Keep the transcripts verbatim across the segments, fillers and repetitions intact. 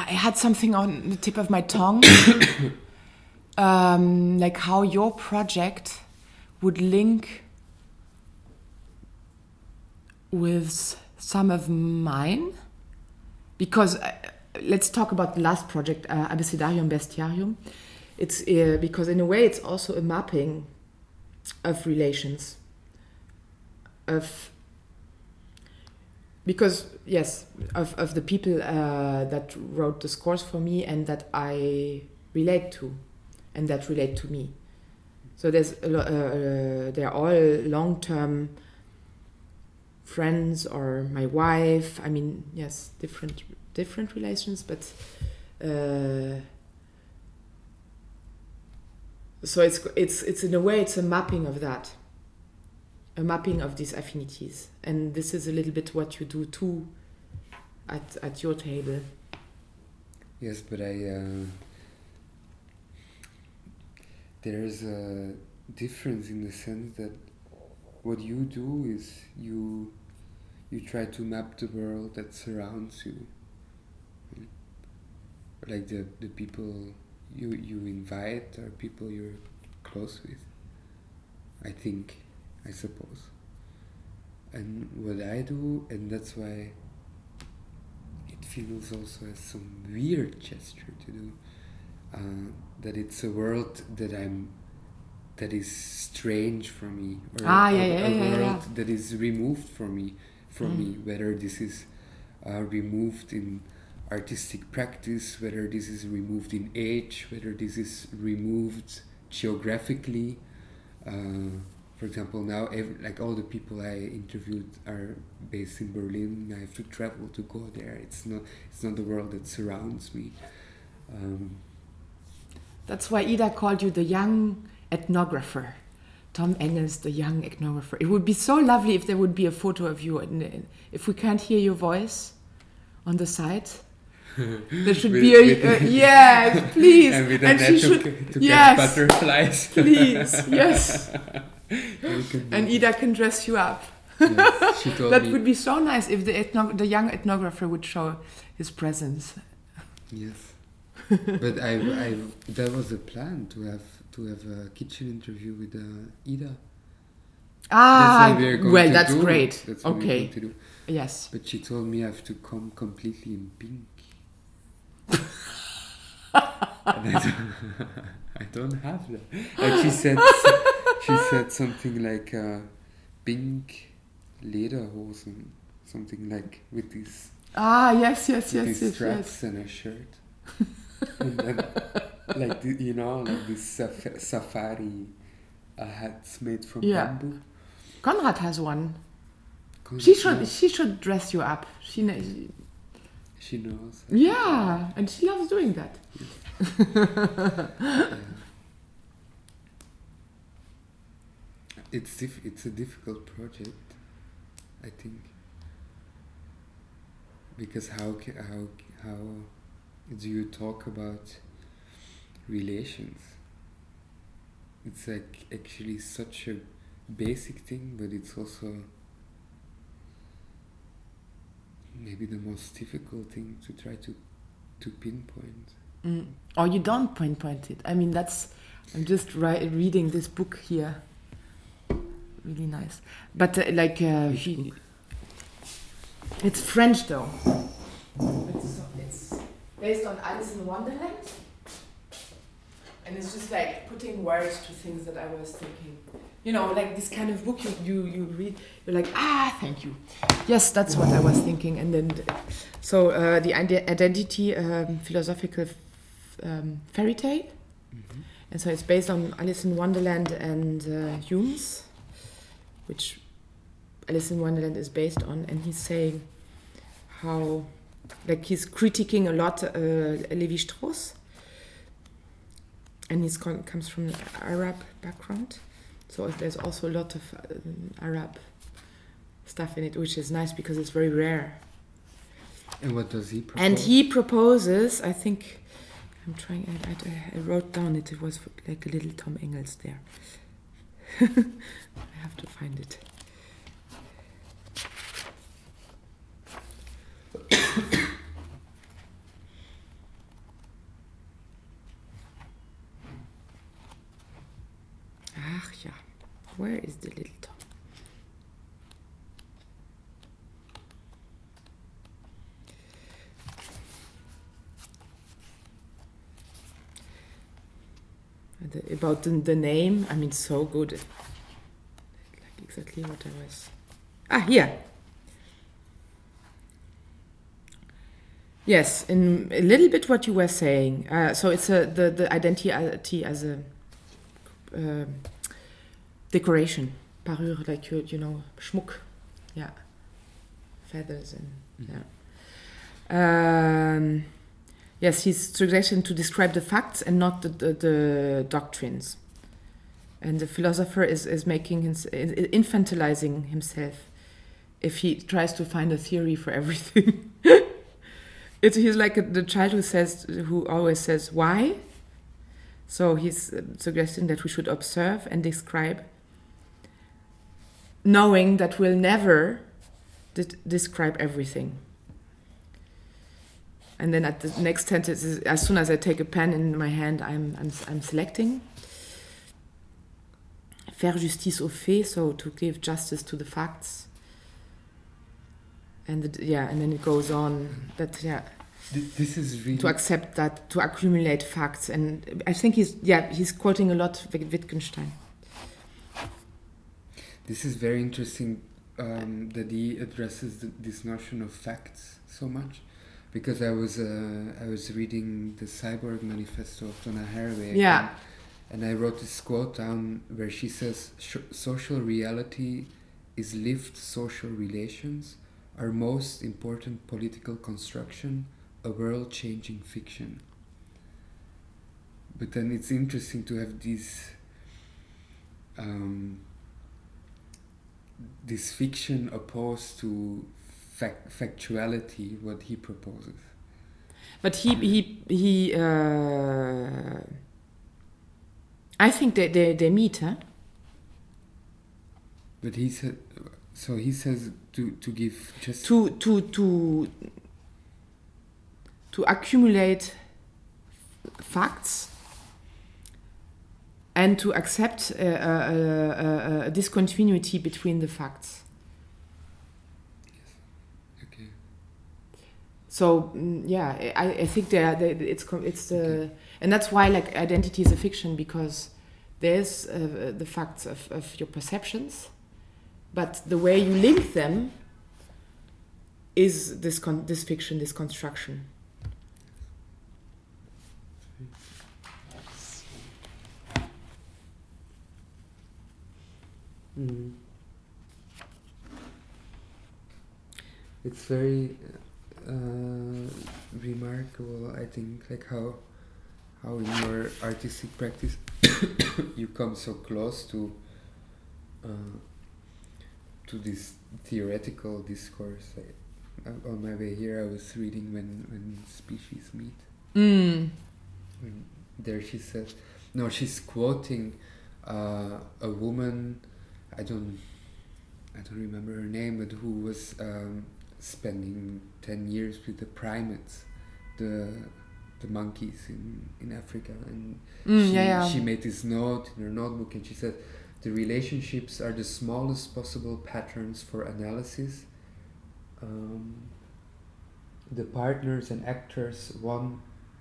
I had something on the tip of my tongue, um, like how your project would link with some of mine, because uh, let's talk about the last project, uh, Abecedarium Bestiarium. It's uh, because in a way it's also a mapping of relations, of because yes, of, of the people uh, that wrote the scores for me and that I relate to, and that relate to me. So there's a lo- uh, they're all long-term friends or my wife. I mean, yes, different different relations, but uh, so it's it's it's in a way it's a mapping of that, a mapping of these affinities, and this is a little bit what you do too at at your table. Yes, but I uh, there's a difference in the sense that what you do is you you try to map the world that surrounds you, like the the people you you invite are people you're close with, I think, I suppose. And what I do, and that's why it feels also as some weird gesture to do, uh, that it's a world that I'm that is strange for me, or Ah, a, yeah, yeah, a yeah, world yeah. that is removed from me from Mm. me, whether this is uh, removed in artistic practice, whether this is removed in age, whether this is removed geographically. Uh, for example, now every, like all the people I interviewed are based in Berlin. I have to travel to go there. It's not it's not the world that surrounds me. Um, That's why Ida called you the young ethnographer. Tom Engels, the young ethnographer. It would be so lovely if there would be a photo of you. In, in, if we can't hear your voice on the side, there should with, be a with uh, yes, please. and with a And net she to, should to yes, catch butterflies. please, yes. You can do And that. Ida can dress you up. Yes, she told That me. would be so nice if the ethno- the young ethnographer would show his presence. Yes, but I, I, that was a plan to have to have a kitchen interview with uh, Ida. Ah, That's what we are going well, to that's do. great. That's what we're Okay. going to do. Yes. But she told me I have to come completely in pink. And I don't, I don't have that. Like she said, she said something like uh, pink lederhosen, something like with these, Ah, yes, yes, with yes, these yes, straps yes. and a shirt. And then, like the, you know, like these saf- safari uh, hats made from Yeah. bamboo. Konrad has one. Cool. She should Yeah, she should dress you up. She kn- she knows. yeah, and she loves doing that. Yeah. It's diff- it's a difficult project, I think, because how ca- how how do you talk about relations? It's like actually such a basic thing, but it's also maybe the most difficult thing to try to to pinpoint. Mm. Or you don't pinpoint it. I mean, that's. I'm just ri- reading this book here. Really nice, but uh, like uh, Which she, book? it's French though. It's, it's based on Alice in Wonderland, and it's just like putting words to things that I was thinking. You know, like this kind of book you you, you read, you're like, ah, thank you. Yes, that's what I was thinking. And then, so uh, the ide- identity um, philosophical f- um, fairy tale, Mm-hmm. and so it's based on Alice in Wonderland and uh, Hume's, which Alice in Wonderland is based on, and he's saying how, like he's critiquing a lot uh, Levi-Strauss, and he con- comes from an Arab background, so there's also a lot of uh, Arab stuff in it, which is nice because it's very rare. And what does he propose? And he proposes, I think, I'm trying, I, I, I wrote down it, it was like a little Tom Engels there. I have to find it. Where is the little Tom? The, about the, the name, I mean, so good. Like exactly what I was. Ah, here. Yes, in a little bit what you were saying. Uh, so it's a, the the identity as a uh, decoration, parure, like you you know, Schmuck, yeah, feathers and mm-hmm. yeah. Um, yes, his suggestion to describe the facts and not the, the, the doctrines. And the philosopher is is making his, infantilizing himself if he tries to find a theory for everything. It's he's like a, the child who says, who always says why. So he's uh, suggesting that we should observe and describe, knowing that we'll never de- describe everything. And then at the next sentence, is, as soon as I take a pen in my hand, I'm I'm, I'm selecting. Faire justice aux faits, so to give justice to the facts. And the, yeah, and then it goes on that yeah. This is really to accept that, to accumulate facts, and I think he's yeah he's quoting a lot Wittgenstein. This is very interesting um, that he addresses the, this notion of facts so much, because I was uh, I was reading the Cyborg Manifesto of Donna Haraway. Yeah. And, and I wrote this quote down where she says, social reality is lived social relations, our most important political construction, a world-changing fiction. But then it's interesting to have these um, this fiction opposed to fact- factuality, what he proposes. But he he he. Uh, I think they they, they meet, huh? But he said, so he says to to give just to to to to accumulate facts and to accept a, a, a, a discontinuity between the facts. Yes. Okay. So yeah, I, I think there it's it's the okay. And that's why like identity is a fiction, because there's uh, the facts of, of your perceptions, but the way you link them is this con- this fiction, this construction. Mm. It's very uh, remarkable, I think, like how how in your artistic practice you come so close to uh, to this theoretical discourse. Like, uh, on my way here, I was reading when when species meet. Mm. When there she says, no, she's quoting uh, a woman. I don't, I don't remember her name, but who was um, spending ten years with the primates, the the monkeys in, in Africa, and mm, she yeah, yeah. she made this note in her notebook, and she said, the relationships are the smallest possible patterns for analysis. Um, the partners and actors one.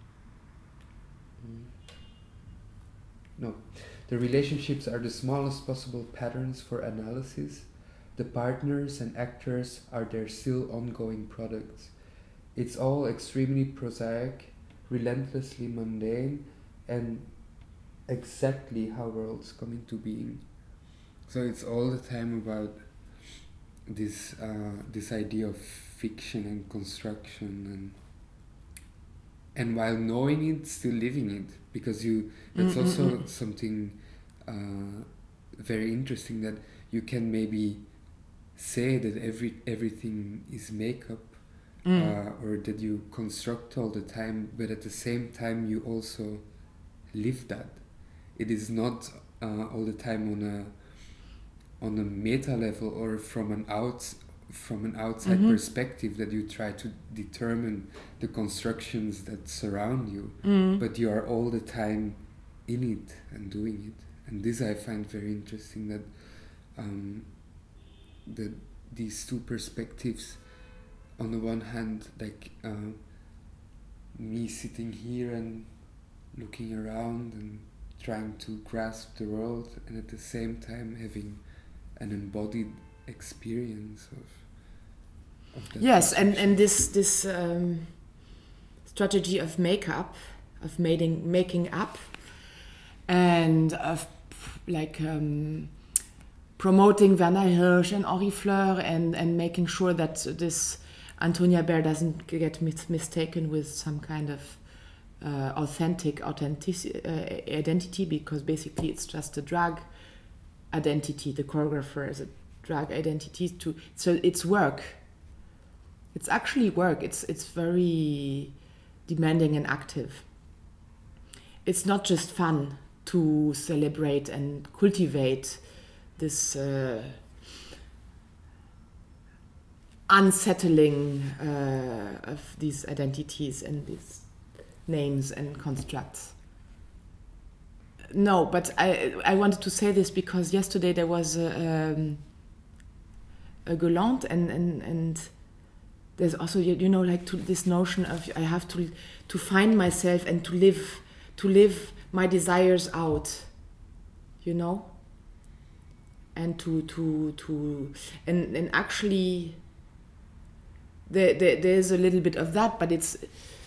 Mm, no. The relationships are the smallest possible patterns for analysis. The partners and actors are their still ongoing products. It's all extremely prosaic, relentlessly mundane, and exactly how worlds come into being. So it's all the time about this uh, this idea of fiction and construction, and and while knowing it, still living it, because you that's mm-hmm. also something uh, very interesting, that you can maybe say that every everything is makeup, mm. uh, or that you construct all the time, but at the same time you also live that. It is not uh, all the time on a on a meta level or from an out from an outside mm-hmm. perspective that you try to determine the constructions that surround you, mm. but you are all the time in it and doing it and this I find very interesting, that um, that these two perspectives, on the one hand, like uh, me sitting here and looking around and trying to grasp the world, and at the same time having an embodied experience of, of that. Yes, and, and this this um, strategy of makeup, of making making up, and of like um, promoting Werner Hirsch and Henri Fleur, and, and making sure that this Antonia Baer doesn't get mis- mistaken with some kind of uh, authentic authentic uh, identity, because basically it's just a drag identity. The choreographer is a drag identity too. So it's work. It's actually work. It's it's very demanding and active. It's not just fun to celebrate and cultivate this uh, unsettling uh, of these identities and these names and constructs. No, but I I wanted to say this because yesterday there was a, um, a Galante, and, and, and there's also, you, you know, like to this notion of I have to to find myself and to live to live my desires out, you know, and to to to and and actually there, there there's a little bit of that, but it's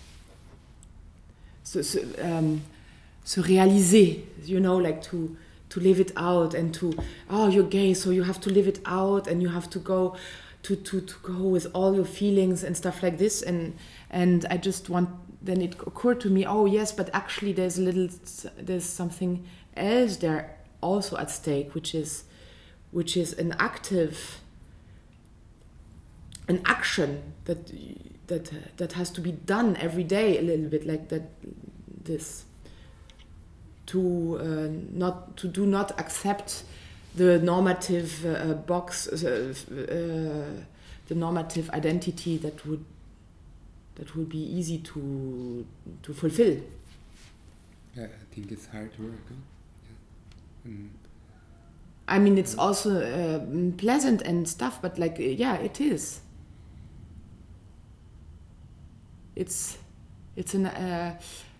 so, so um, se réaliser, you know, like to to live it out, and to, oh, you're gay, so you have to live it out, and you have to go to, to, to go with all your feelings and stuff like this. And and I just want, then it occurred to me, oh yes, but actually there's a little, there's something else there also at stake, which is which is an active, an action that that that has to be done every day, a little bit like that, this to uh, not to do not accept the normative uh, box, uh, uh, the normative identity that would that would be easy to to fulfill. Yeah, I think it's hard work. Huh? Yeah. Mm. I mean, it's also uh, pleasant and stuff, but like, yeah, it is. It's it's an uh,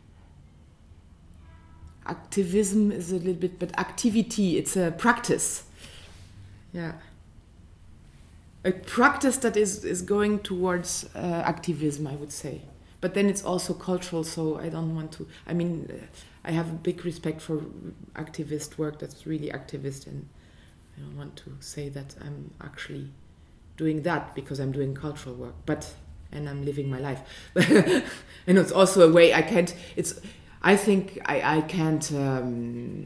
activism is a little bit, but activity, it's a practice. Yeah. A practice that is, is going towards uh, activism, I would say. But then it's also cultural, so I don't want to, I mean, uh, I have a big respect for activist work that's really activist, and I don't want to say that I'm actually doing that because I'm doing cultural work, but, and I'm living my life. And it's also a way I can't, it's, I think I, I can't, um,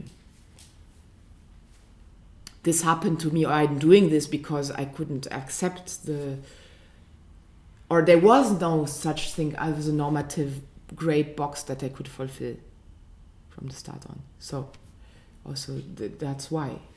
this happened to me, or I'm doing this because I couldn't accept the, or there was no such thing as a normative grade box that I could fulfill from the start on. So also th- that's why.